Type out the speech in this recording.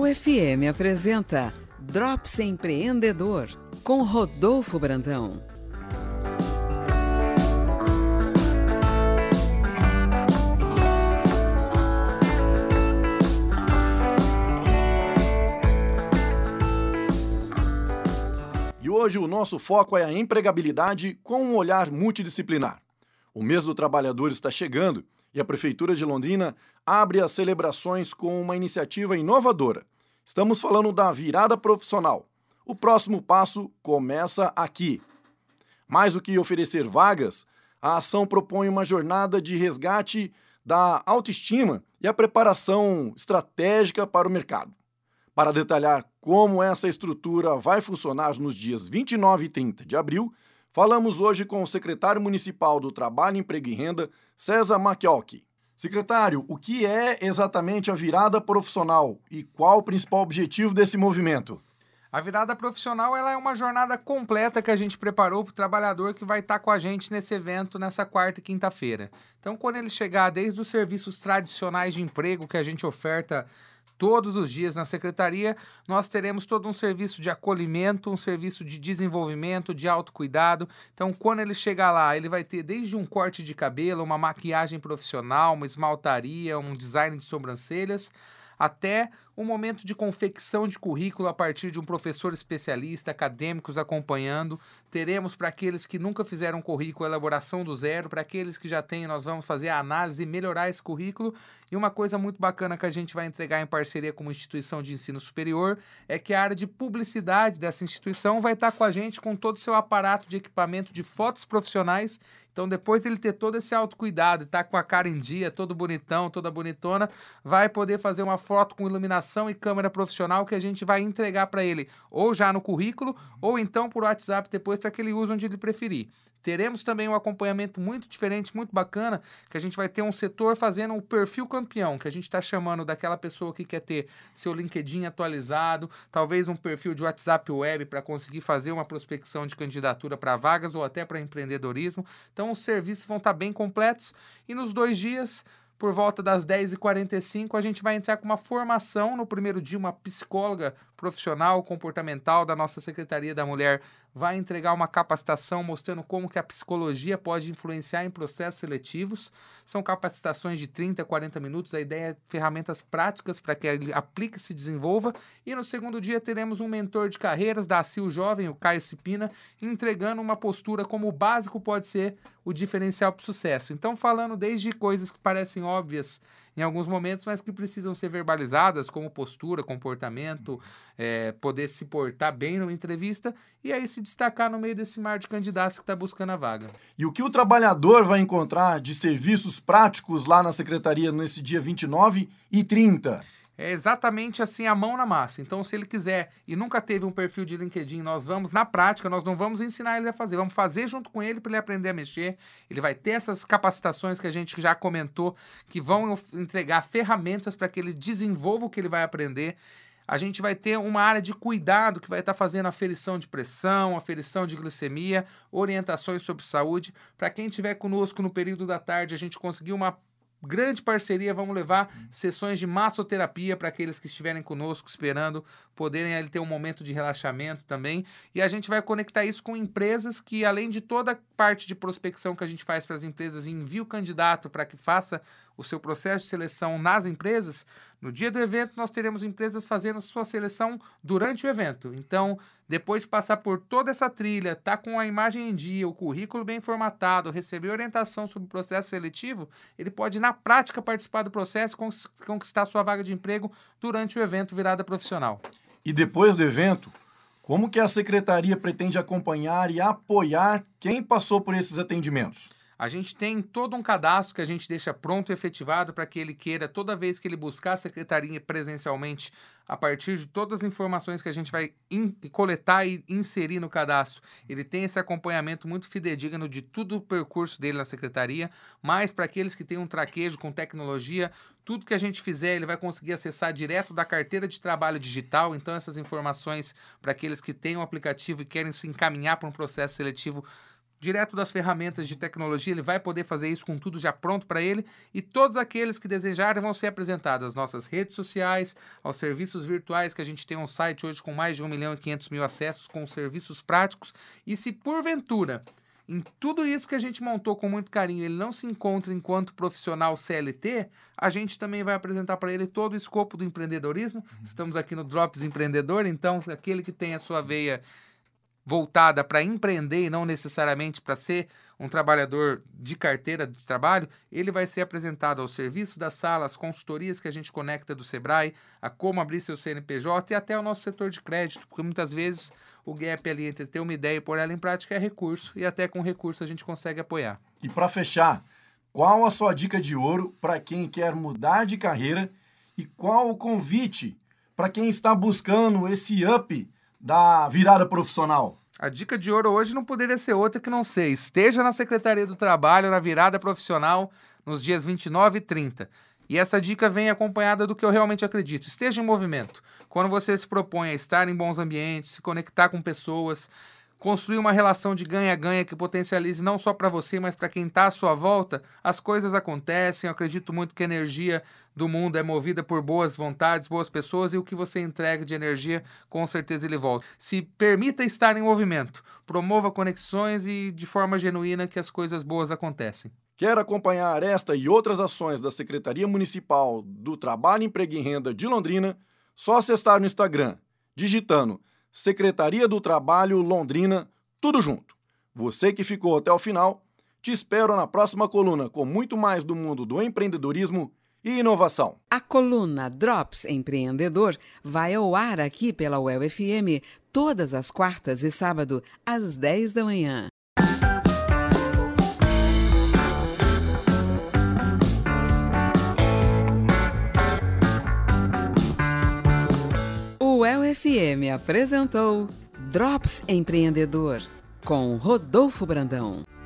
FM apresenta Drops Empreendedor, com Rodolfo Brandão. E hoje o nosso foco é a empregabilidade com um olhar multidisciplinar. O mês do trabalhador está chegando e a Prefeitura de Londrina abre as celebrações com uma iniciativa inovadora. Estamos falando da virada profissional. O próximo passo começa aqui. Mais do que oferecer vagas, a ação propõe uma jornada de resgate da autoestima e a preparação estratégica para o mercado. Para detalhar como essa estrutura vai funcionar nos dias 29 e 30 de abril, falamos hoje com o secretário municipal do Trabalho, Emprego e Renda, César Macchiocchi. Secretário, o que é exatamente a virada profissional e qual o principal objetivo desse movimento? A virada profissional ela é uma jornada completa que a gente preparou para o trabalhador que vai estar com a gente nesse evento nessa quarta e quinta-feira. Então, quando ele chegar desde os serviços tradicionais de emprego que a gente oferta todos os dias na secretaria, nós teremos todo um serviço de acolhimento, um serviço de desenvolvimento, de autocuidado. Então, quando ele chegar lá, ele vai ter desde um corte de cabelo, uma maquiagem profissional, uma esmaltaria, um design de sobrancelhas, até o momento de confecção de currículo a partir de um professor especialista, acadêmicos acompanhando. Teremos para aqueles que nunca fizeram currículo, a elaboração do zero. Para aqueles que já têm, nós vamos fazer a análise e melhorar esse currículo. E uma coisa muito bacana que a gente vai entregar em parceria com uma instituição de ensino superior é que a área de publicidade dessa instituição vai estar com a gente com todo o seu aparato de equipamento de fotos profissionais. Então, depois ele ter todo esse autocuidado e estar com a cara em dia, todo bonitão, toda bonitona, vai poder fazer uma foto com iluminação e câmera profissional que a gente vai entregar para ele, ou já no currículo, ou então por WhatsApp depois para que ele use onde ele preferir. Teremos também um acompanhamento muito diferente, muito bacana, que a gente vai ter um setor fazendo o perfil campeão, que a gente está chamando daquela pessoa que quer ter seu LinkedIn atualizado, talvez um perfil de WhatsApp web para conseguir fazer uma prospecção de candidatura para vagas ou até para empreendedorismo. Então os serviços vão estar bem completos e nos 2 dias, por volta das 10h45, a gente vai entrar com uma formação. No primeiro dia, uma psicóloga profissional, comportamental da nossa Secretaria da Mulher vai entregar uma capacitação mostrando como que a psicologia pode influenciar em processos seletivos. São capacitações de 30 a 40 minutos. A ideia é ferramentas práticas para que ele aplique e se desenvolva. E no segundo dia teremos um mentor de carreiras da ACIL Jovem, o Caio Cipina, entregando uma postura como o básico pode ser o diferencial para o sucesso. Então, falando desde coisas que parecem óbvias em alguns momentos, mas que precisam ser verbalizadas, como postura, comportamento, poder se portar bem numa entrevista e aí se destacar no meio desse mar de candidatos que está buscando a vaga. E o que o trabalhador vai encontrar de serviços práticos lá na secretaria nesse dia 29 e 30? É exatamente assim, a mão na massa. Então, se ele quiser e nunca teve um perfil de LinkedIn, nós vamos, na prática, nós não vamos ensinar ele a fazer, vamos fazer junto com ele para ele aprender a mexer. Ele vai ter essas capacitações que a gente já comentou, que vão entregar ferramentas para que ele desenvolva o que ele vai aprender. A gente vai ter uma área de cuidado que vai estar fazendo aferição de pressão, aferição de glicemia, orientações sobre saúde. Para quem estiver conosco no período da tarde, a gente conseguiu uma grande parceria, vamos levar sessões de massoterapia para aqueles que estiverem conosco esperando poderem ali ter um momento de relaxamento também, e a gente vai conectar isso com empresas que, além de toda a parte de prospecção que a gente faz para as empresas e envia o candidato para que faça o seu processo de seleção nas empresas, no dia do evento nós teremos empresas fazendo sua seleção durante o evento. Então, depois de passar por toda essa trilha, tá com a imagem em dia, o currículo bem formatado, receber orientação sobre o processo seletivo, ele pode, na prática, participar do processo e conquistar sua vaga de emprego durante o evento Virada Profissional. E depois do evento, como que a secretaria pretende acompanhar e apoiar quem passou por esses atendimentos? A gente tem todo um cadastro que a gente deixa pronto e efetivado para que ele queira, toda vez que ele buscar a secretaria presencialmente, a partir de todas as informações que a gente vai coletar e inserir no cadastro, ele tem esse acompanhamento muito fidedigno de todo o percurso dele na secretaria, mas para aqueles que têm um traquejo com tecnologia, tudo que a gente fizer, ele vai conseguir acessar direto da carteira de trabalho digital. Então, essas informações para aqueles que têm um aplicativo e querem se encaminhar para um processo seletivo direto das ferramentas de tecnologia, ele vai poder fazer isso com tudo já pronto para ele, e todos aqueles que desejarem vão ser apresentados às nossas redes sociais, aos serviços virtuais, que a gente tem um site hoje com mais de 1.500.000 acessos, com serviços práticos, e se porventura, em tudo isso que a gente montou com muito carinho, ele não se encontra enquanto profissional CLT, a gente também vai apresentar para ele todo o escopo do empreendedorismo. Estamos aqui no Drops Empreendedor, então aquele que tem a sua veia voltada para empreender e não necessariamente para ser um trabalhador de carteira de trabalho, ele vai ser apresentado aos serviços da sala, às consultorias que a gente conecta do Sebrae, a como abrir seu CNPJ e até o nosso setor de crédito, porque muitas vezes o gap ali entre ter uma ideia e pôr ela em prática é recurso, e até com recurso a gente consegue apoiar. E para fechar, qual a sua dica de ouro para quem quer mudar de carreira e qual o convite para quem está buscando esse up da virada profissional? A dica de ouro hoje não poderia ser outra que não ser: esteja na Secretaria do Trabalho, na virada profissional, nos dias 29 e 30. E essa dica vem acompanhada do que eu realmente acredito. Esteja em movimento. Quando você se propõe a estar em bons ambientes, se conectar com pessoas, construir uma relação de ganha-ganha que potencialize não só para você, mas para quem está à sua volta, as coisas acontecem. Eu acredito muito que a energia do mundo é movida por boas vontades, boas pessoas, e o que você entrega de energia, com certeza ele volta. Se permita estar em movimento, promova conexões e de forma genuína que as coisas boas acontecem. Quer acompanhar esta e outras ações da Secretaria Municipal do Trabalho, Emprego e Renda de Londrina? Só acessar no Instagram, digitando Secretaria do Trabalho Londrina, tudo junto. Você que ficou até o final, te espero na próxima coluna com muito mais do mundo do empreendedorismo e inovação. A coluna Drops Empreendedor vai ao ar aqui pela UEL-FM todas as quartas e sábado, às 10 da manhã. O UEL-FM apresentou Drops Empreendedor, com Rodolfo Brandão.